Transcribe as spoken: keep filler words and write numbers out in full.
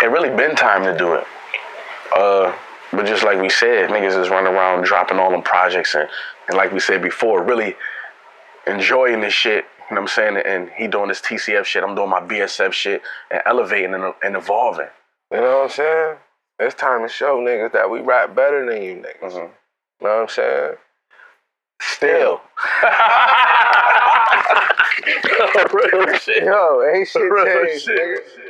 it really been time to do it. Uh, but just like we said, niggas is running around dropping all them projects and, and like we said before, really enjoying this shit. You know what I'm saying? And he doing this T C F shit, I'm doing my B S F shit, and elevating and, and evolving. You know what I'm saying? It's time to show niggas that we rap better than you niggas. Mm-hmm. You know what I'm saying? Still. Real shit. Yo, ain't shit Real changed, shit. nigga.